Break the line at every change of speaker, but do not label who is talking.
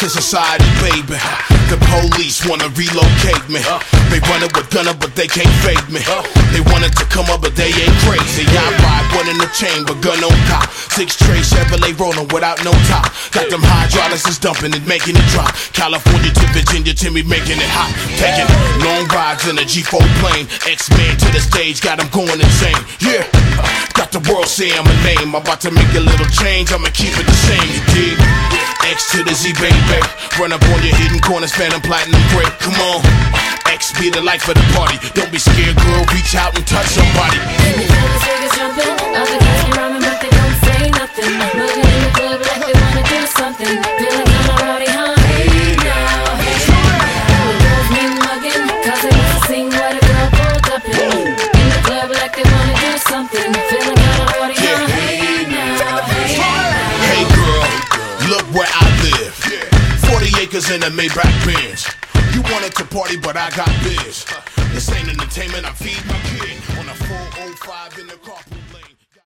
to society, baby. The police wanna relocate me. They run it with gunner, but they can't fake me. They wanted to come up, but they ain't crazy. I ride one in the chain, but gun on top. 6 tray Chevrolet rolling without no top. Got them hydraulics is dumping it, making it drop. California to Virginia, Timmy making it hot. Taking long rides in a G4 plane. X-Men to the stage, got them going insane. Yeah, got the world saying my name. I'm about to make a little change, I'ma keep it the same, you dig? X to the Z, baby. Run up on your hidden corners, phantom platinum break. Come on, X be the life of the party. Don't be scared, girl, reach out and touch somebody.
And you feel the figures jumping, other guys be rhyming, but they don't say nothing. Looking in the club like they wanna do something. Feeling kinda rowdy, huh? Hey now, hey now. The girls be mugging, cause they want to sing what a girl pulled up in the club like they wanna do something. Feeling kinda rowdy, huh? Hey now, hey now.
Hey girl, look where I live. 40 acres in a Maybach Benz. You wanted to party, but I got biz. This ain't entertainment, I feed my kid on a 405 in the carpool.